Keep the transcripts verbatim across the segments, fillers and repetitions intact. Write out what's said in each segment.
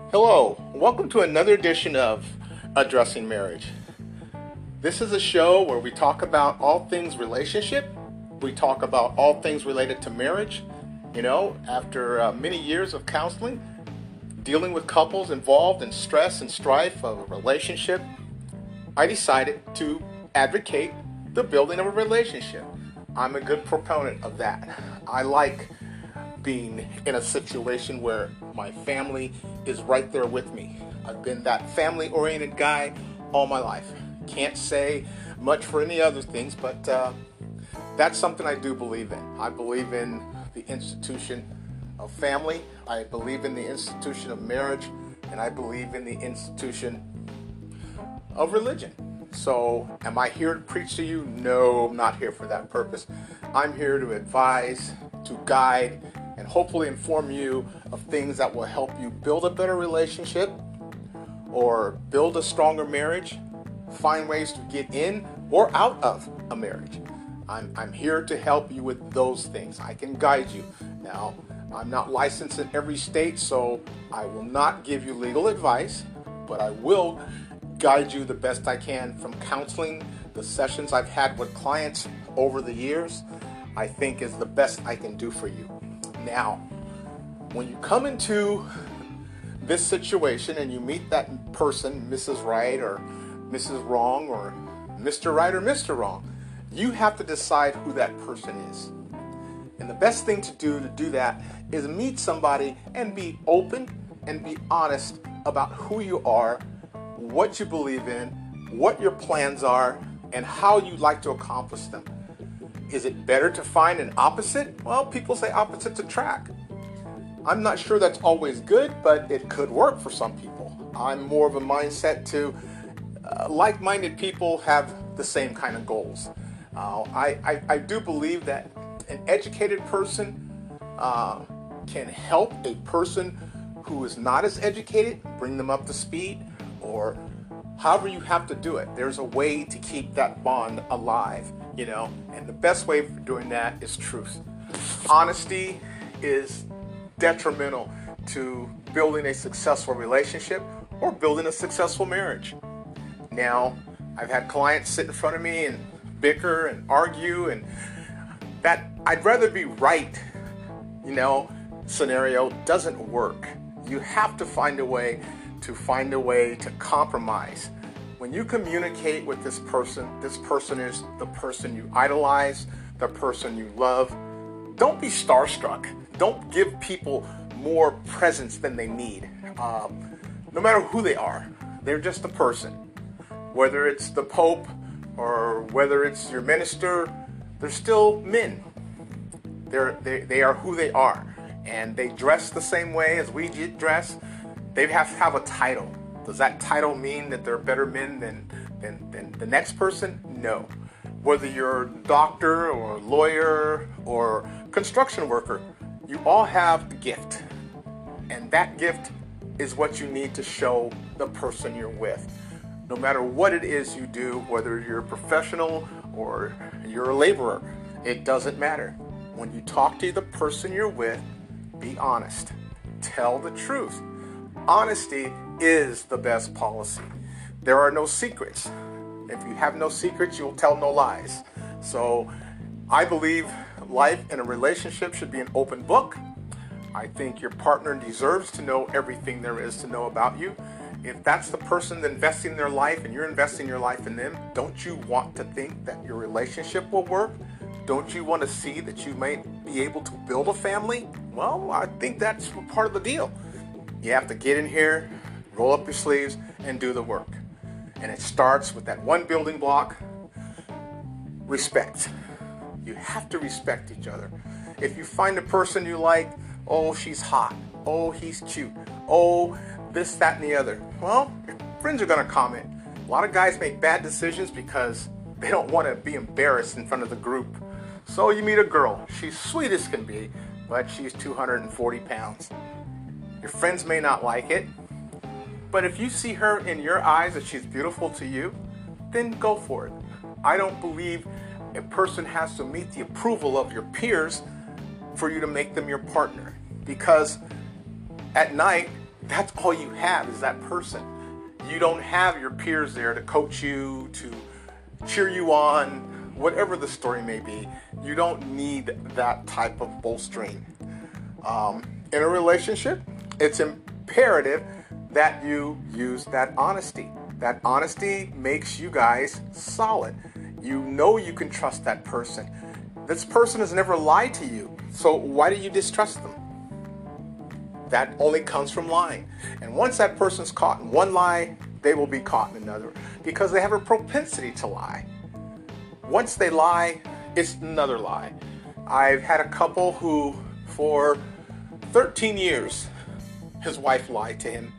Hello, welcome to another edition of Addressing Marriage. This is a show where we talk about all things relationship. We talk about all things related to marriage. You know, after uh, many years of counseling, dealing with couples involved in stress and strife of a relationship, I decided to advocate the building of a relationship. I'm a good proponent of that. I like being in a situation where my family is right there with me. I've been that family-oriented guy all my life. Can't say much for any other things, but uh, that's something I do believe in. I believe in the institution of family. I believe in the institution of marriage, and I believe in the institution of religion. So, am I here to preach to you? No, I'm not here for that purpose. I'm here to advise, to guide, and hopefully inform you of things that will help you build a better relationship or build a stronger marriage, find ways to get in or out of a marriage. I'm, I'm here to help you with those things. I can guide you. Now, I'm not licensed in every state, so I will not give you legal advice, but I will guide you the best I can from counseling. The sessions I've had with clients over the years, I think is the best I can do for you. Now, when you come into this situation and you meet that person, Missus Right or Missus Wrong or Mister Right or Mister Wrong, you have to decide who that person is. And the best thing to do to do that is meet somebody and be open and be honest about who you are, what you believe in, what your plans are, and how you'd like to accomplish them. Is it better to find an opposite? Well, people say opposites attract. I'm not sure that's always good, but it could work for some people. I'm more of a mindset to uh, like-minded people have the same kind of goals. Uh, I, I, I do believe that an educated person uh, can help a person who is not as educated, bring them up to speed, or however you have to do it. There's a way to keep that bond alive, you know, and the best way for doing that is truth. Honesty is detrimental to building a successful relationship or building a successful marriage. Now, I've had clients sit in front of me and bicker and argue, and that I'd rather be right, you know, scenario doesn't work. You have to find a way to find a way to compromise. When you communicate with this person, this person is the person you idolize, the person you love. Don't be starstruck. Don't give people more presence than they need. Um, no matter who they are, they're just a person. Whether it's the Pope or whether it's your minister, they're still men. They're, they, they are who they are. And they dress the same way as we dress. They have to have a title. Does that title mean that they're better men than, than, than the next person? No. Whether you're a doctor or a lawyer or construction worker, you all have a gift. And that gift is what you need to show the person you're with. No matter what it is you do, whether you're a professional or you're a laborer, it doesn't matter. When you talk to the person you're with, be honest. Tell the truth. Honesty is the best policy. There are no secrets. If you have no secrets, you'll tell no lies. So I believe life in a relationship should be an open book. I think your partner deserves to know everything there is to know about you. If that's the person investing their life and you're investing your life in them, don't you want to think that your relationship will work? Don't you want to see that you may be able to build a family? Well, I think that's part of the deal. You have to get in here, roll up your sleeves, and do the work. And it starts with that one building block, respect. You have to respect each other. If you find a person you like, oh, she's hot, oh, he's cute, oh, this, that, and the other, well, your friends are going to comment. A lot of guys make bad decisions because they don't want to be embarrassed in front of the group. So you meet a girl, she's sweet as can be, but she's two hundred forty pounds. Your friends may not like it, but if you see her in your eyes that she's beautiful to you, then go for it. I don't believe a person has to meet the approval of your peers for you to make them your partner. Because at night, that's all you have is that person. You don't have your peers there to coach you, to cheer you on, whatever the story may be. You don't need that type of bolstering. Um, in a relationship, it's imperative that you use that honesty. That honesty makes you guys solid. You know you can trust that person. This person has never lied to you, so why do you distrust them? That only comes from lying. And once that person's caught in one lie, they will be caught in another because they have a propensity to lie. Once they lie, it's another lie. I've had a couple who, for thirteen years, his wife lied to him.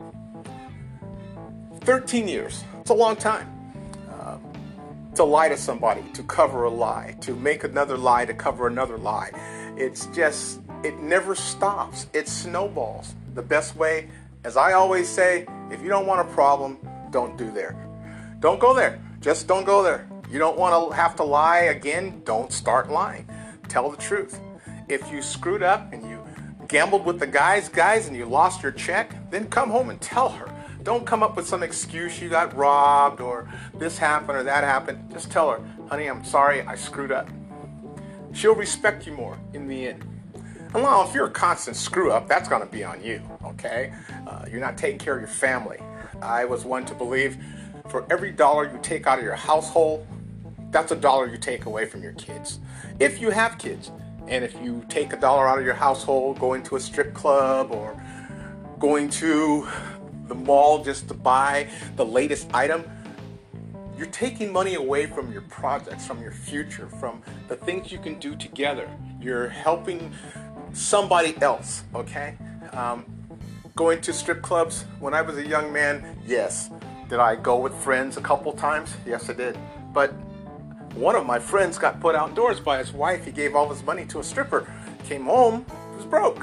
thirteen years. It's a long time. Uh, to lie to somebody, to cover a lie, to make another lie, to cover another lie. It's just, it never stops. It snowballs. The best way, as I always say, if you don't want a problem, don't do there. Don't go there. Just don't go there. You don't want to have to lie again, don't start lying. Tell the truth. If you screwed up and you gambled with the guys, guys, and you lost your check, then come home and tell her. Don't come up with some excuse you got robbed or this happened or that happened. Just tell her, honey, I'm sorry, I screwed up. She'll respect you more in the end. And now, if you're a constant screw up, that's going to be on you, okay? Uh, you're not taking care of your family. I was one to believe for every dollar you take out of your household, that's a dollar you take away from your kids. If you have kids, and if you take a dollar out of your household, going to a strip club or going to the mall just to buy the latest item, you're taking money away from your projects, from your future, from the things you can do together. You're helping somebody else, okay? Um, going to strip clubs, when I was a young man, yes. Did I go with friends a couple times? Yes, I did. But one of my friends got put outdoors by his wife. He gave all his money to a stripper. Came home, he was broke.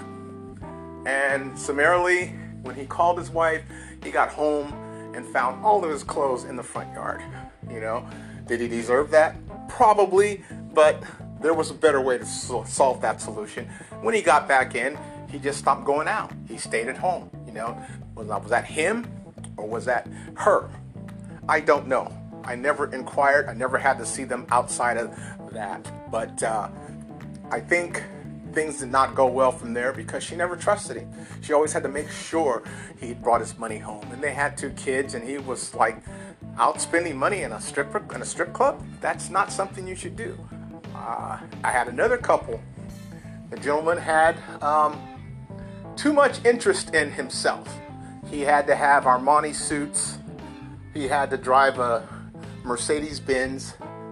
And summarily, when he called his wife, he got home and found all of his clothes in the front yard. You know, did he deserve that? Probably, but there was a better way to solve that solution. When he got back in, he just stopped going out. He stayed at home. You know, was that him or was that her? I don't know. I never inquired. I never had to see them outside of that. But uh, I think things did not go well from there because she never trusted him. She always had to make sure he brought his money home. And they had two kids, and he was like out spending money in a strip in a strip club. That's not something you should do. Uh, I had another couple. The gentleman had um, too much interest in himself. He had to have Armani suits. He had to drive a Mercedes-Benz,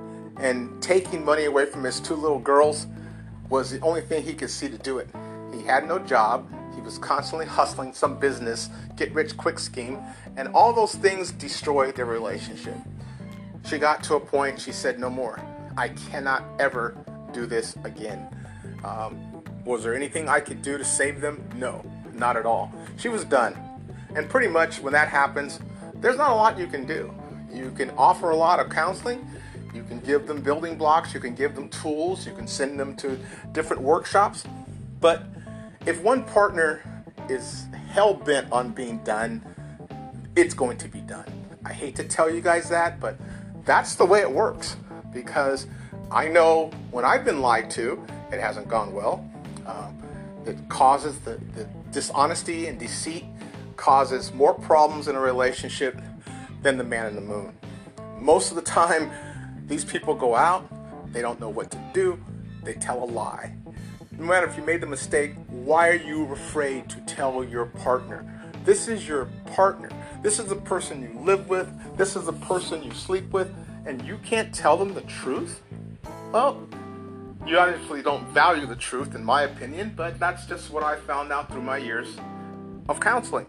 and taking money away from his two little girls was the only thing he could see to do it. He had no job. He was constantly hustling some business, get-rich-quick scheme, and all those things destroyed their relationship. She got to a point, she said, no more. I cannot ever do this again. Um, was there anything I could do to save them? No, not at all. She was done. And pretty much when that happens, there's not a lot you can do. You can offer a lot of counseling. You can give them building blocks. You can give them tools. You can send them to different workshops. But if one partner is hell-bent on being done, it's going to be done. I hate to tell you guys that, but that's the way it works. Because I know when I've been lied to, it hasn't gone well. Um, it causes the, the dishonesty and deceit causes more problems in a relationship than the man in the moon. Most of the time, these people go out, they don't know what to do, they tell a lie. No matter if you made the mistake, why are you afraid to tell your partner? This is your partner. This is the person you live with. This is the person you sleep with, and you can't tell them the truth? Well, you obviously don't value the truth, in my opinion, but that's just what I found out through my years of counseling.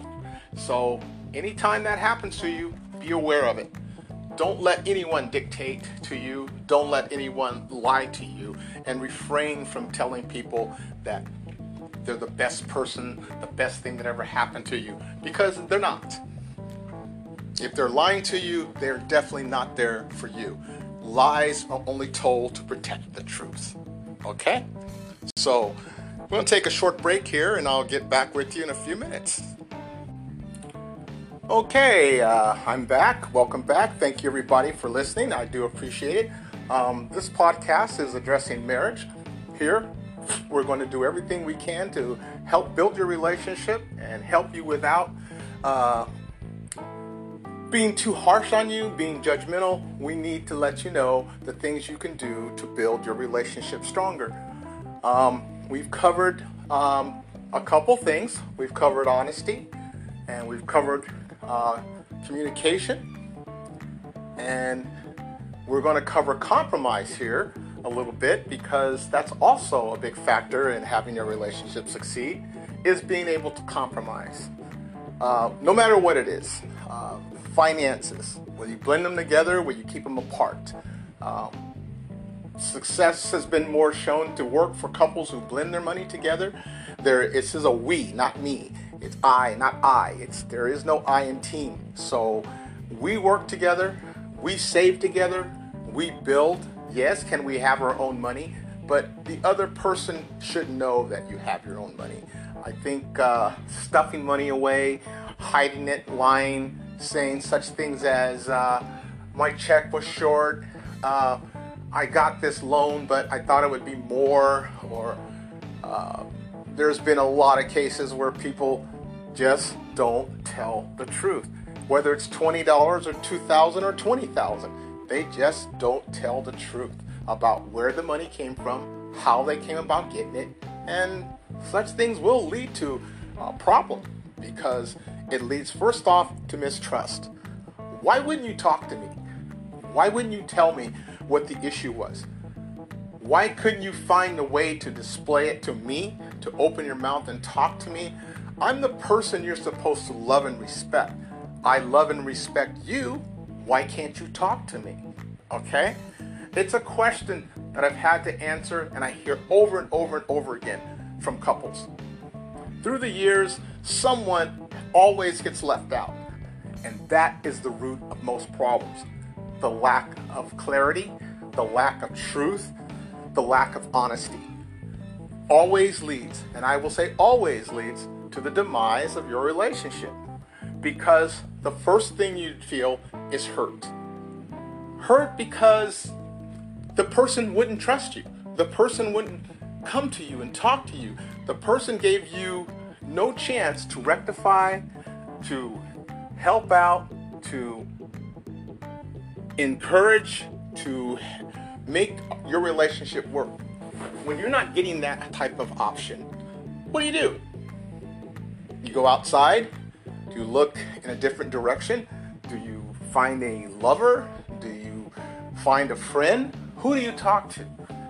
So anytime that happens to you, be aware of it. Don't let anyone dictate to you. Don't let anyone lie to you, and refrain from telling people that they're the best person, the best thing that ever happened to you, because they're not. If they're lying to you, they're definitely not there for you. Lies are only told to protect the truth. Okay? So, we're going to take a short break here, and I'll get back with you in a few minutes. Okay, uh, I'm back. Welcome back. Thank you, everybody, for listening. I do appreciate it. Um, this podcast is addressing marriage. Here, we're going to do everything we can to help build your relationship and help you without uh, being too harsh on you, being judgmental. We need to let you know the things you can do to build your relationship stronger. Um, we've covered um, a couple things. We've covered honesty, and we've covered uh, communication, and we're going to cover compromise here a little bit, because that's also a big factor in having your relationship succeed, is being able to compromise. Uh, no matter what it is. Uh, finances, will you blend them together, will you keep them apart? Um, success has been more shown to work for couples who blend their money together. There, this is a we, not me. It's I, not I. It's there is no I in team. So we work together, we save together, we build. Yes, can we have our own money? But the other person should know that you have your own money. I think uh, stuffing money away, hiding it, lying, saying such things as uh, my check was short, uh, I got this loan, but I thought it would be more, or uh, there's been a lot of cases where people just don't tell the truth. Whether it's twenty dollars or two thousand dollars or twenty thousand dollars, they just don't tell the truth about where the money came from, how they came about getting it, and such things will lead to a problem, because it leads first off to mistrust. Why wouldn't you talk to me? Why wouldn't you tell me what the issue was? Why couldn't you find a way to display it to me, to open your mouth and talk to me? I'm the person you're supposed to love and respect. I love and respect you. Why can't you talk to me? Okay? It's a question that I've had to answer, and I hear over and over and over again from couples. Through the years, someone always gets left out, and that is the root of most problems. The lack of clarity, the lack of truth, the lack of honesty always leads, and I will say always leads, to the demise of your relationship, because the first thing you feel is hurt. Hurt because the person wouldn't trust you. The person wouldn't come to you and talk to you. The person gave you no chance to rectify, to help out, to encourage, to make your relationship work. When you're not getting that type of option, what do you do? You go outside? Do you look in a different direction? Do you find a lover? Do you find a friend? Who do you talk to?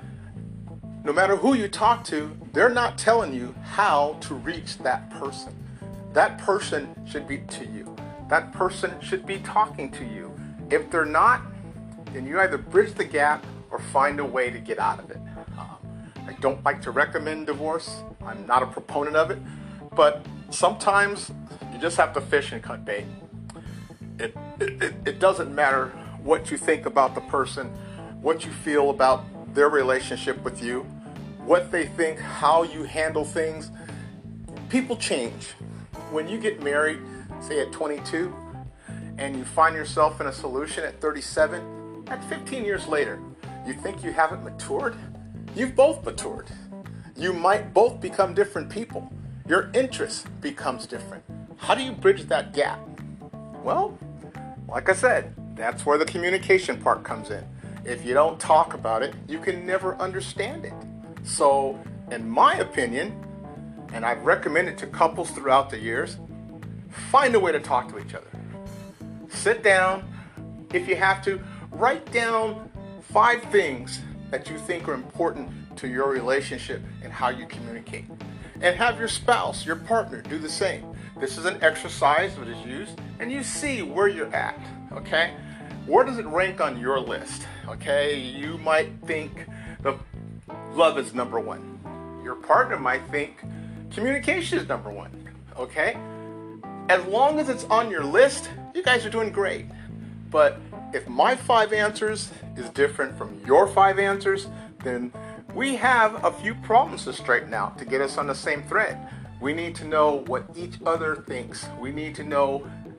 No matter who you talk to, they're not telling you how to reach that person. That person should be to you. That person should be talking to you. If they're not, then you either bridge the gap or find a way to get out of it. Um, I don't like to recommend divorce. I'm not a proponent of it. But sometimes you just have to fish and cut bait. It, it, it doesn't matter what you think about the person, what you feel about their relationship with you, what they think, how you handle things. People change. When you get married, say at twenty-two, and you find yourself in a solution at thirty-seven, at fifteen years later, you think you haven't matured? You've both matured. You might both become different people. Your interest becomes different. How do you bridge that gap? Well, like I said, that's where the communication part comes in. If you don't talk about it, you can never understand it. So, in my opinion, and I've recommended to couples throughout the years, find a way to talk to each other. Sit down. If you have to, write down five things that you think are important to your relationship and how you communicate. And have your spouse, your partner, do the same. This is an exercise that is used, and you see where you're at, okay? Where does it rank on your list, okay? You might think the love is number one. Your partner might think communication is number one, okay? As long as it's on your list, you guys are doing great. But if my five answers is different from your five answers, then we have a few problems to straighten out to get us on the same thread. We need to know what each other thinks. We need to know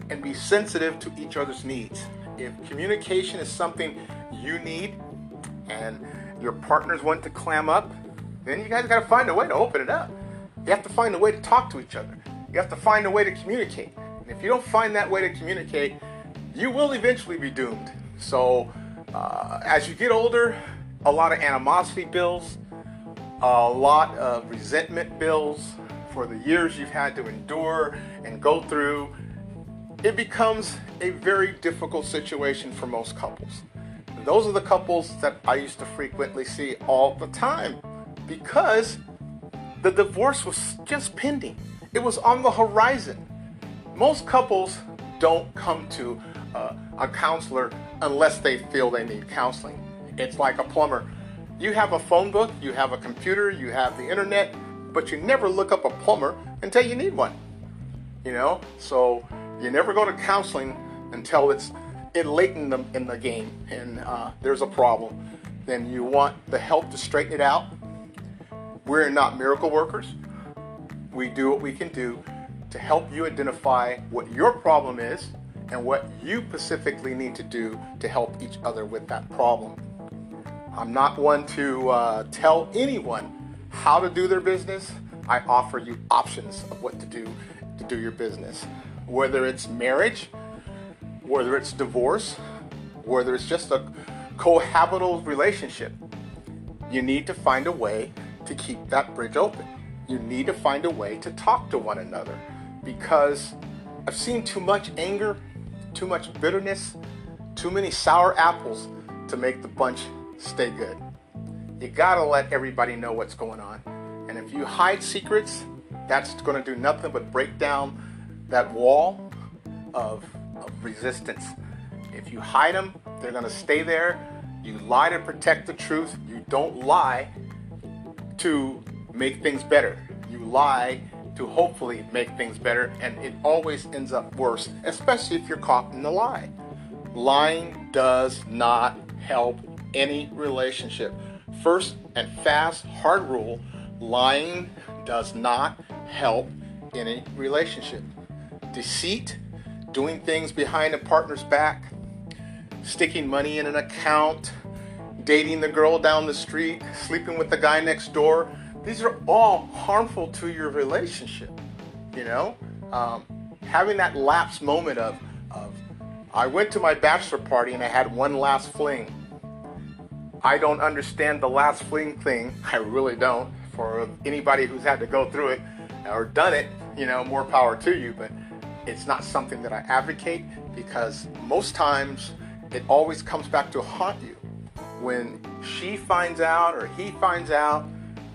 and be sensitive to each other's needs. If communication is something you need and your partners want to clam up, then you guys got to find a way to open it up. You have to find a way to talk to each other. You have to find a way to communicate. And if you don't find that way to communicate, you will eventually be doomed. So uh, as you get older, a lot of animosity builds, a lot of resentment builds for the years you've had to endure and go through. It becomes a very difficult situation for most couples. And those are the couples that I used to frequently see all the time because the divorce was just pending. It was on the horizon. Most couples don't come to uh, a counselor unless they feel they need counseling. It's like a plumber. You have a phone book, you have a computer, you have the internet, but you never look up a plumber until you need one. You know, so you never go to counseling until it's in late in the, in the game and uh, there's a problem. Then you want the help to straighten it out. We're not miracle workers. We do what we can do to help you identify what your problem is and what you specifically need to do to help each other with that problem. I'm not one to uh, tell anyone how to do their business. I offer you options of what to do to do your business. Whether it's marriage, whether it's divorce, whether it's just a cohabitable relationship, you need to find a way to keep that bridge open. You need to find a way to talk to one another because I've seen too much anger, too much bitterness, too many sour apples to make the bunch stay good. You gotta let everybody know what's going on. And if you hide secrets, that's gonna do nothing but break down that wall of, of resistance. If you hide them, they're gonna stay there. You lie to protect the truth. You don't lie to make things better. You lie to hopefully make things better, and it always ends up worse, especially if you're caught in the lie. Lying does not help any relationship. First and fast, hard rule, lying does not help any relationship. Deceit, doing things behind a partner's back, sticking money in an account, dating the girl down the street, sleeping with the guy next door, these are all harmful to your relationship. You know, um, having that lapse moment of, of, I went to my bachelor party and I had one last fling. I don't understand the last fling thing. I really don't. For anybody who's had to go through it or done it, you know, more power to you. But it's not something that I advocate because most times it always comes back to haunt you. When she finds out or he finds out,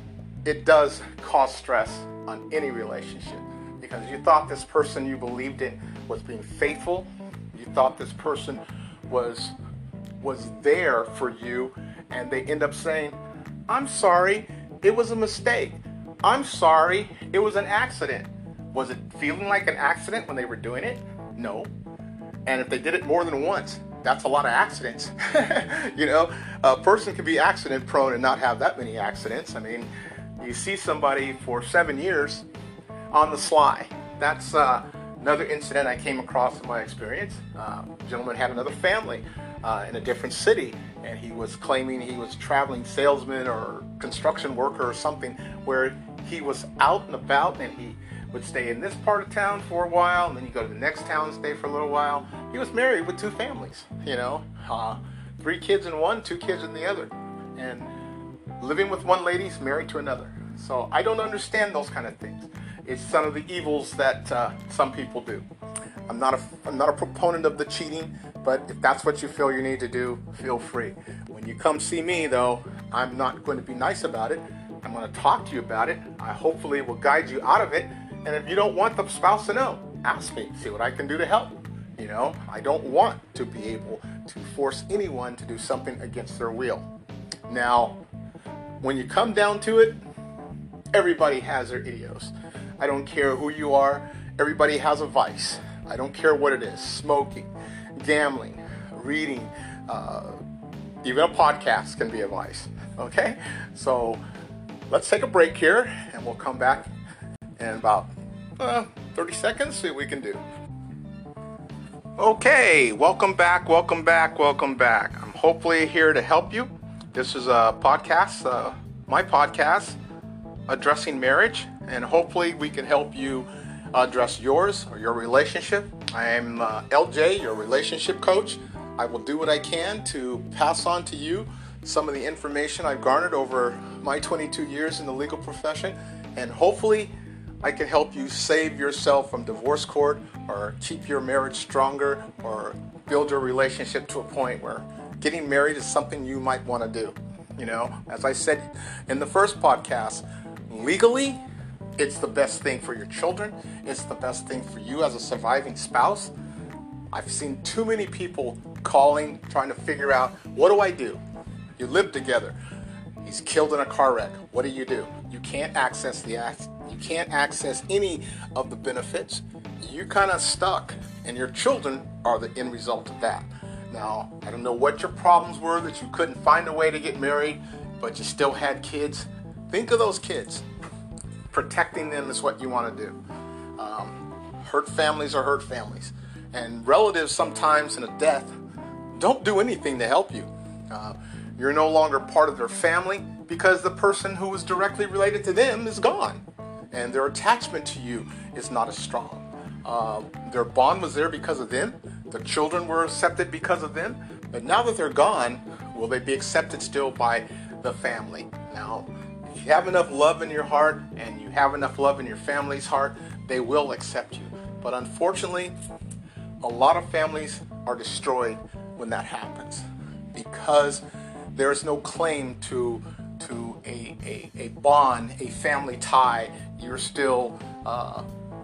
it does cause stress on any relationship because you thought this person you believed in was being faithful. You thought this person was was there for you, and they end up saying, I'm sorry, it was a mistake. I'm sorry, it was an accident. Was it feeling like an accident when they were doing it? No. And if they did it more than once, that's a lot of accidents. You know, a person can be accident prone and not have that many accidents. I mean, you see somebody for seven years on the sly. That's uh, another incident I came across in my experience. Uh, a gentleman had another family uh, in a different city, and he was claiming he was traveling salesman or construction worker or something, where he was out and about and he would stay in this part of town for a while, and then you go to the next town and stay for a little while. He was married with two families, you know, uh, three kids in one, two kids in the other, and living with one lady, married to another. So I don't understand those kind of things. It's some of the evils that uh, some people do. I'm not a I'm not a proponent of the cheating, but if that's what you feel you need to do, feel free. When you come see me, though, I'm not going to be nice about it. I'm going to talk to you about it. I hopefully will guide you out of it. And if you don't want the spouse to know, ask me, see what I can do to help. You know, I don't want to be able to force anyone to do something against their will. Now, when you come down to it, everybody has their idios. I don't care who you are. Everybody has a vice. I don't care what it is. Smoking, gambling, reading, uh, even a podcast can be a vice. Okay? So let's take a break here and we'll come back in about uh, thirty seconds, see what we can do. Okay, welcome back, welcome back, welcome back. I'm hopefully here to help you. This is a podcast, uh, my podcast, Addressing Marriage, and hopefully we can help you address yours or your relationship. I am uh, L J, your relationship coach. I will do what I can to pass on to you some of the information I've garnered over my twenty-two years in the legal profession, and hopefully I can help you save yourself from divorce court or keep your marriage stronger or build your relationship to a point where getting married is something you might want to do. You know, as I said in the first podcast, legally, it's the best thing for your children. It's the best thing for you as a surviving spouse. I've seen too many people calling, trying to figure out, what do I do? You live together. He's killed in a car wreck. What do you do? You can't access the act. You can't access any of the benefits. You're kind of stuck, and your children are the end result of that. Now, I don't know what your problems were that you couldn't find a way to get married, but you still had kids. Think of those kids. Protecting them is what you want to do. Um, hurt families are hurt families. And relatives sometimes in a death don't do anything to help you. Uh, you're no longer part of their family because the person who was directly related to them is gone. And their attachment to you is not as strong. Uh, their bond was there because of them. The children were accepted because of them. But now that they're gone, will they be accepted still by the family? Now, if you have enough love in your heart and you have enough love in your family's heart, they will accept you. But unfortunately, a lot of families are destroyed when that happens because there is no claim to to a, a, a bond, a family tie. You're still uh,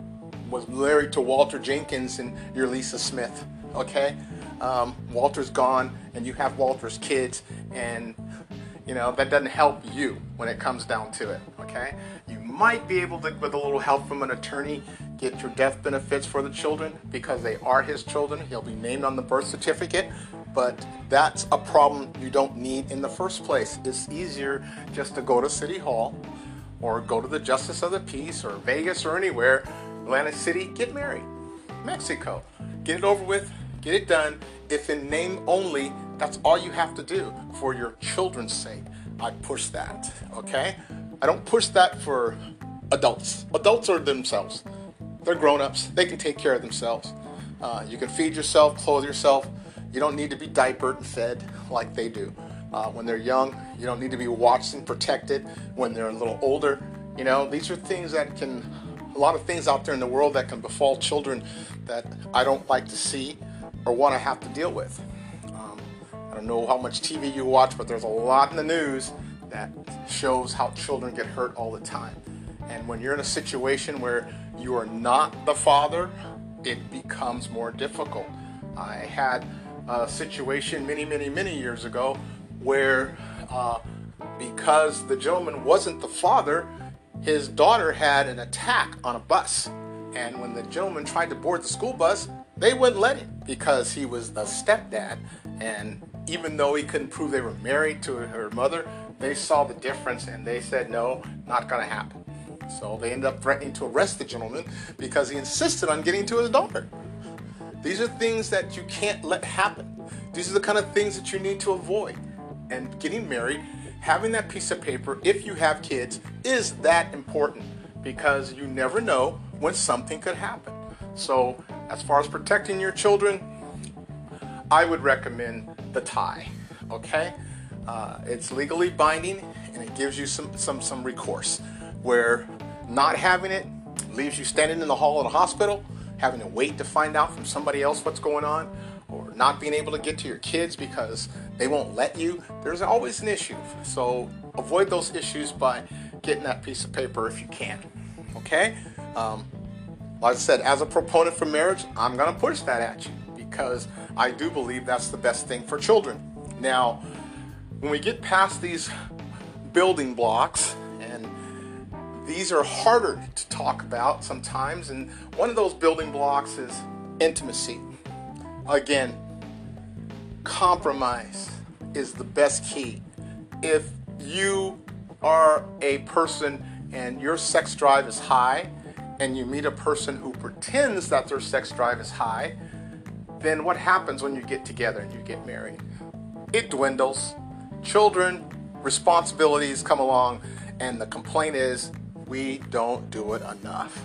was married to Walter Jenkins and you're Lisa Smith, okay? Um, Walter's gone and you have Walter's kids, and you know, that doesn't help you when it comes down to it, okay? You might be able to, with a little help from an attorney, get your death benefits for the children because they are his children. He'll be named on the birth certificate, but that's a problem you don't need in the first place. It's easier just to go to City Hall or go to the Justice of the Peace or Vegas or anywhere, Atlantic City, get married. Mexico, get it over with, get it done. If in name only, that's all you have to do for your children's sake. I push that, okay? I don't push that for adults. Adults are themselves. They're grown-ups. They can take care of themselves. Uh, you can feed yourself, clothe yourself. You don't need to be diapered and fed like they do. Uh, when they're young, you don't need to be watched and protected. When they're a little older, you know, these are things that can, a lot of things out there in the world that can befall children that I don't like to see or want to have to deal with. Um, I don't know how much T V you watch, but there's a lot in the news that shows how children get hurt all the time. And when you're in a situation where you are not the father, it becomes more difficult. I had a situation many, many, many years ago where uh, because the gentleman wasn't the father, his daughter had an attack on a bus. And when the gentleman tried to board the school bus, they wouldn't let him because he was the stepdad. And even though he couldn't prove they were married to her mother, they saw the difference and they said, no, not going to happen. So they ended up threatening to arrest the gentleman because he insisted on getting to his daughter. These are things that you can't let happen. These are the kind of things that you need to avoid. And getting married, having that piece of paper, if you have kids, is that important because you never know when something could happen. So as far as protecting your children, I would recommend the tie, okay? Uh, it's legally binding and it gives you some, some, some recourse, where not having it leaves you standing in the hall of the hospital, having to wait to find out from somebody else what's going on, or not being able to get to your kids because they won't let you. There's always an issue. So avoid those issues by getting that piece of paper if you can, okay? Um, like I said, as a proponent for marriage, I'm going to push that at you because I do believe that's the best thing for children. Now, when we get past these building blocks, and these are harder to talk about sometimes, and one of those building blocks is intimacy. Again, compromise is the best key. If you are a person and your sex drive is high, and you meet a person who pretends that their sex drive is high, then what happens when you get together and you get married? It dwindles. Children, responsibilities come along, and the complaint is, we don't do it enough.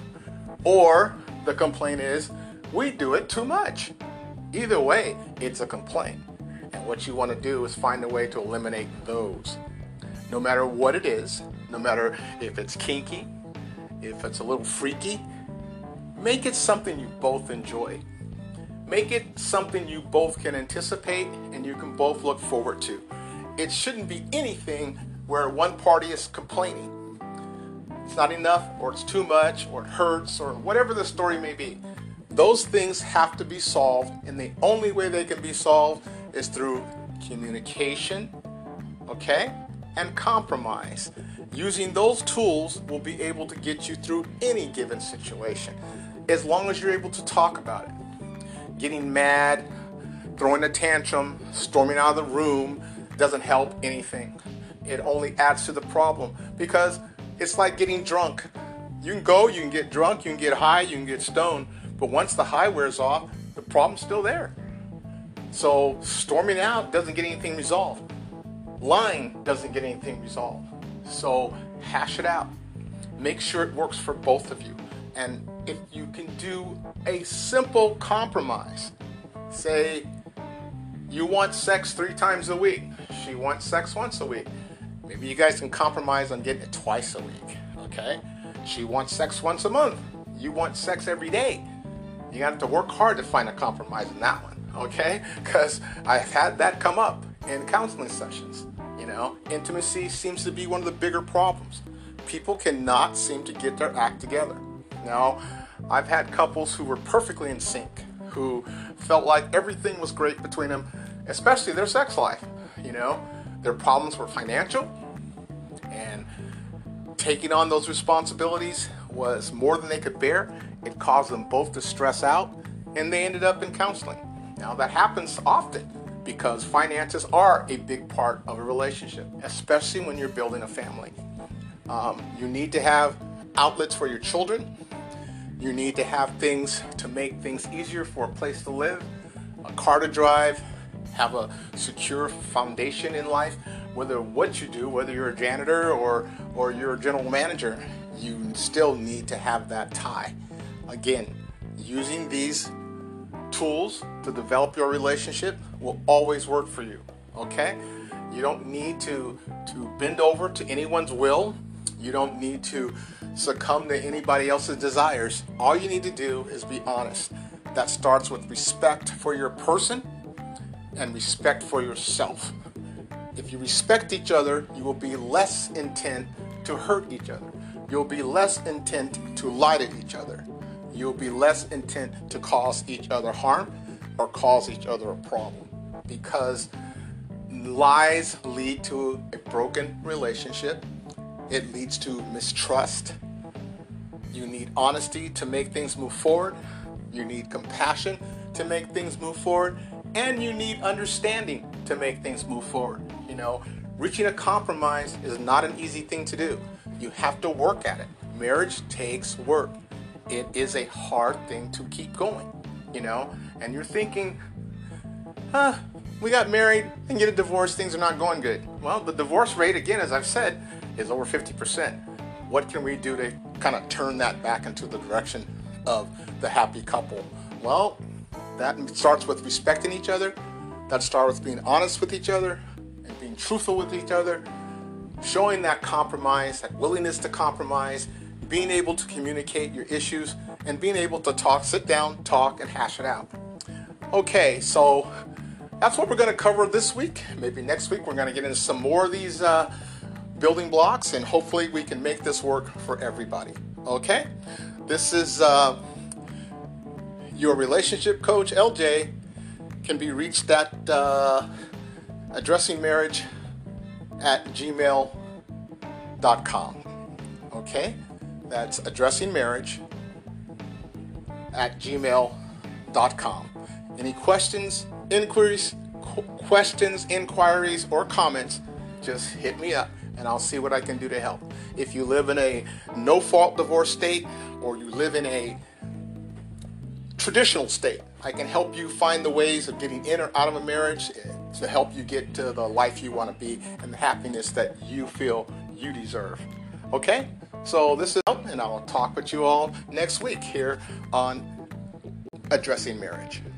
Or the complaint is, we do it too much. Either way, it's a complaint. And what you want to do is find a way to eliminate those. No matter what it is, no matter if it's kinky, if it's a little freaky, make it something you both enjoy. Make it something you both can anticipate and you can both look forward to. It shouldn't be anything where one party is complaining. It's not enough, or it's too much, or it hurts, or whatever the story may be. Those things have to be solved, and the only way they can be solved is through communication, okay, and compromise. Using those tools will be able to get you through any given situation, as long as you're able to talk about it. Getting mad, throwing a tantrum, storming out of the room doesn't help anything. It only adds to the problem, because it's like getting drunk. You can go, you can get drunk, you can get high, you can get stoned, but once the high wears off, the problem's still there. So storming out doesn't get anything resolved. Lying doesn't get anything resolved. So hash it out. Make sure it works for both of you. And if you can do a simple compromise, say you want sex three times a week, she wants sex once a week. Maybe you guys can compromise on getting it twice a week, okay? She wants sex once a month. You want sex every day. You got to work hard to find a compromise in that one, okay? Because I've had that come up in counseling sessions. You know, intimacy seems to be one of the bigger problems. People cannot seem to get their act together. Now, I've had couples who were perfectly in sync, who felt like everything was great between them, especially their sex life. You know, their problems were financial, and taking on those responsibilities was more than they could bear. It caused them both to stress out, and they ended up in counseling. Now, that happens often because finances are a big part of a relationship, especially when you're building a family. Um, you need to have outlets for your children. You need to have things to make things easier for a place to live, a car to drive, have a secure foundation in life. Whether what you do, whether you're a janitor or, or you're a general manager, you still need to have that tie. Again, using these tools to develop your relationship will always work for you, okay? You don't need to, to bend over to anyone's will. You don't need to succumb to anybody else's desires. All you need to do is be honest. That starts with respect for your person and respect for yourself. If you respect each other, you will be less intent to hurt each other. You'll be less intent to lie to each other. You'll be less intent to cause each other harm or cause each other a problem, because lies lead to a broken relationship. It leads to mistrust. You need honesty to make things move forward. You need compassion to make things move forward. And you need understanding to make things move forward. You know, reaching a compromise is not an easy thing to do. You have to work at it. Marriage takes work. It is a hard thing to keep going, you know, and you're thinking, huh, we got married and get a divorce, things are not going good. Well, the divorce rate, again, as I've said, is over fifty percent. What can we do to kind of turn that back into the direction of the happy couple? Well, that starts with respecting each other. That starts with being honest with each other and being truthful with each other, showing that compromise, that willingness to compromise, being able to communicate your issues, and being able to talk, sit down, talk, and hash it out. Okay, so that's what we're going to cover this week. Maybe next week we're going to get into some more of these uh, building blocks, and hopefully we can make this work for everybody. Okay? This is uh, your relationship coach, L J, can be reached at uh, addressing marriage at gmail dot com. Okay? That's addressing marriage at gmail dot com. Any questions, inquiries, qu- questions, inquiries, or comments, just hit me up and I'll see what I can do to help. If you live in a no-fault divorce state, or you live in a traditional state I can help you find the ways of getting in or out of a marriage to help you get to the life you want to be and the happiness that you feel you deserve. Okay? So this is out, and I'll talk with you all next week here on Addressing Marriage.